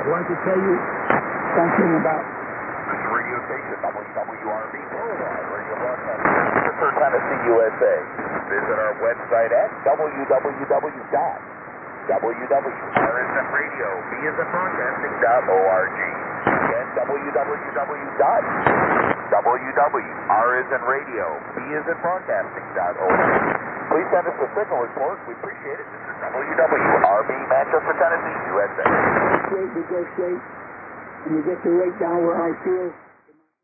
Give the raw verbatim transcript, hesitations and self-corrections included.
I'd like to tell you something about This is radio station W W R B Worldwide Radio Broadcasting for Tennessee, U S A. Visit our website at w w w dot w w w dot r s n radio b as in broadcasting dot org. Again, w w w dot w w w dot r as in radio b as in broadcasting dot org. Please send us a signal report. We appreciate it. This is W W R B Manchester, Tennessee, U S A. negotiate, negotiate, and you get the rate down where I feel